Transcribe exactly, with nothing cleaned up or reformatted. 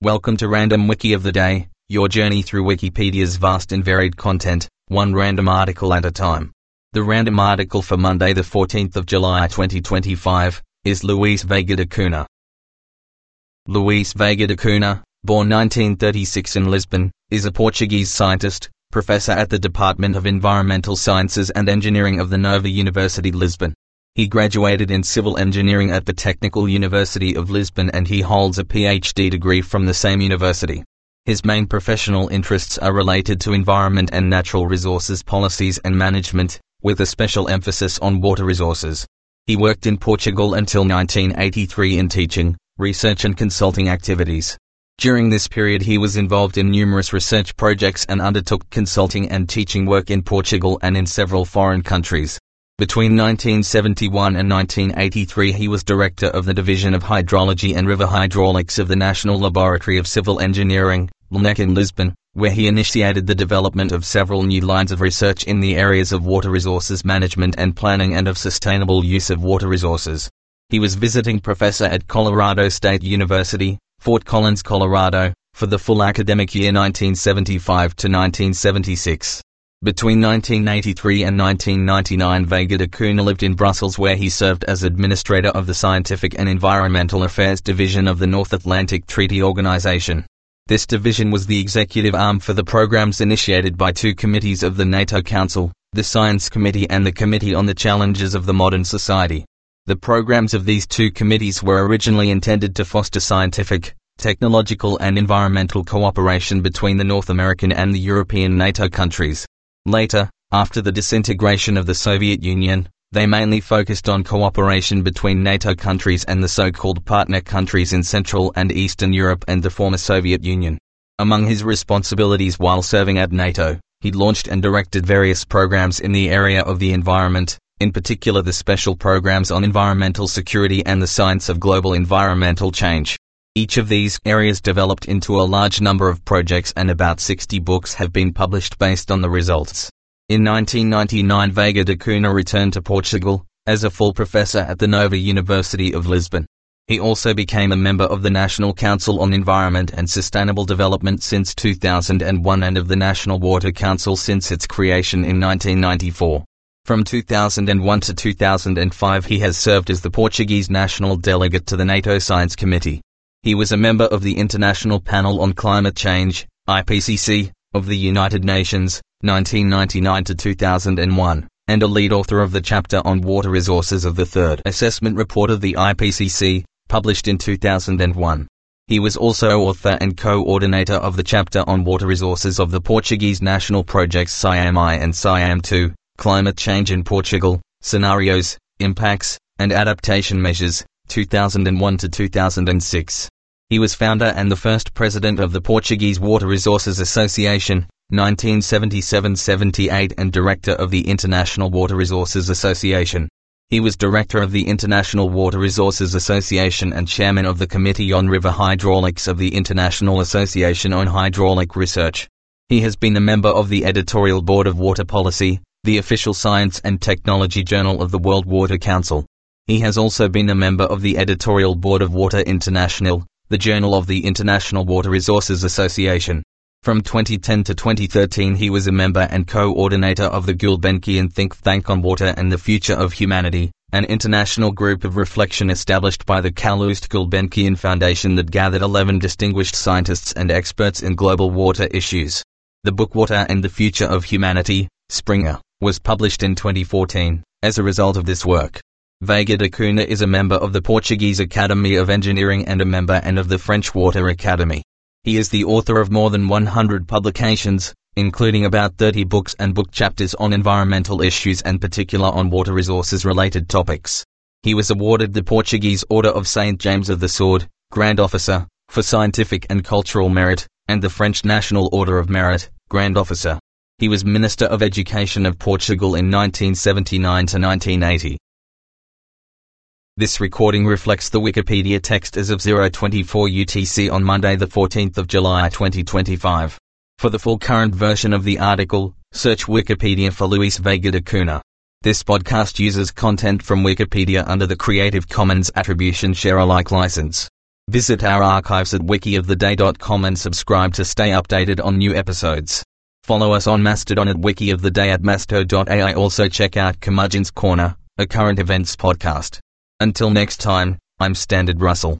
Welcome to Random Wiki of the Day, your journey through Wikipedia's vast and varied content, one random article at a time. The random article for Monday the fourteenth of July twenty twenty-five, is Luis Veiga da Cunha. Luis Veiga da Cunha, born nineteen thirty-six in Lisbon, is a Portuguese scientist, professor at the Department of Environmental Sciences and Engineering of the Nova University Lisbon. He graduated in civil engineering at the Technical University of Lisbon and he holds a P H D degree from the same university. His main professional interests are related to environment and natural resources policies and management, with a special emphasis on water resources. He worked in Portugal until nineteen eighty-three in teaching, research and consulting activities. During this period he was involved in numerous research projects and undertook consulting and teaching work in Portugal and in several foreign countries. Between nineteen seventy-one and nineteen eighty-three he was director of the Division of Hydrology and River Hydraulics of the National Laboratory of Civil Engineering, L N E C in Lisbon, where he initiated the development of several new lines of research in the areas of water resources management and planning and of sustainable use of water resources. He was visiting professor at Colorado State University, Fort Collins, Colorado, for the full academic year nineteen seventy-five to nineteen seventy-six. Between nineteen eighty-three and nineteen ninety-nine Veiga da Cunha lived in Brussels where he served as administrator of the Scientific and Environmental Affairs Division of the North Atlantic Treaty Organization. This division was the executive arm for the programs initiated by two committees of the NATO Council, the Science Committee and the Committee on the Challenges of the Modern Society. The programs of these two committees were originally intended to foster scientific, technological and environmental cooperation between the North American and the European NATO countries. Later, after the disintegration of the Soviet Union, they mainly focused on cooperation between NATO countries and the so-called partner countries in Central and Eastern Europe and the former Soviet Union. Among his responsibilities while serving at NATO, he launched and directed various programs in the area of the environment, in particular the special programs on environmental security and the science of global environmental change. Each of these areas developed into a large number of projects and about sixty books have been published based on the results. In nineteen ninety-nine Veiga da Cunha returned to Portugal, as a full professor at the Nova University of Lisbon. He also became a member of the National Council on Environment and Sustainable Development since two thousand one and of the National Water Council since its creation in nineteen ninety-four. From two thousand one to two thousand five he has served as the Portuguese national delegate to the NATO Science Committee. He was a member of the International Panel on Climate Change, I P C C, of the United Nations, nineteen ninety-nine to two thousand one, and a lead author of the chapter on water resources of the Third Assessment Report of the I P C C, published in two thousand one. He was also author and coordinator of the chapter on water resources of the Portuguese national projects SIAM I and SIAM two, Climate Change in Portugal, Scenarios, Impacts, and Adaptation Measures, two thousand one to two thousand six. He was founder and the first president of the Portuguese Water Resources Association, nineteen seventy-seven to seventy-eight and director of the International Water Resources Association. He was director of the International Water Resources Association and chairman of the Committee on River Hydraulics of the International Association on Hydraulic Research. He has been a member of the editorial board of Water Policy, the official science and technology journal of the World Water Council. He has also been a member of the editorial board of Water International, the journal of the International Water Resources Association. From twenty ten to twenty thirteen he was a member and coordinator of the Gulbenkian Think Tank on Water and the Future of Humanity, an international group of reflection established by the Calouste Gulbenkian Foundation that gathered eleven distinguished scientists and experts in global water issues. The book Water and the Future of Humanity, Springer, was published in twenty fourteen, as a result of this work. Veiga da Cunha is a member of the Portuguese Academy of Engineering and a member and of the French Water Academy. He is the author of more than one hundred publications, including about thirty books and book chapters on environmental issues and particular on water resources related topics. He was awarded the Portuguese Order of Saint James of the Sword, Grand Officer, for scientific and cultural merit, and the French National Order of Merit, Grand Officer. He was Minister of Education of Portugal in nineteen seventy-nine to nineteen eighty. This recording reflects the Wikipedia text as of zero twenty-four U T C on Monday the fourteenth of July twenty twenty-five. For the full current version of the article, search Wikipedia for Luis Veiga da Cunha. This podcast uses content from Wikipedia under the Creative Commons Attribution Share Alike license. Visit our archives at wiki of the day dot com and subscribe to stay updated on new episodes. Follow us on Mastodon at wikioftheday at masto dot a i. Also check out Curmudgeon's Corner, a current events podcast. Until next time, I'm Standard Russell.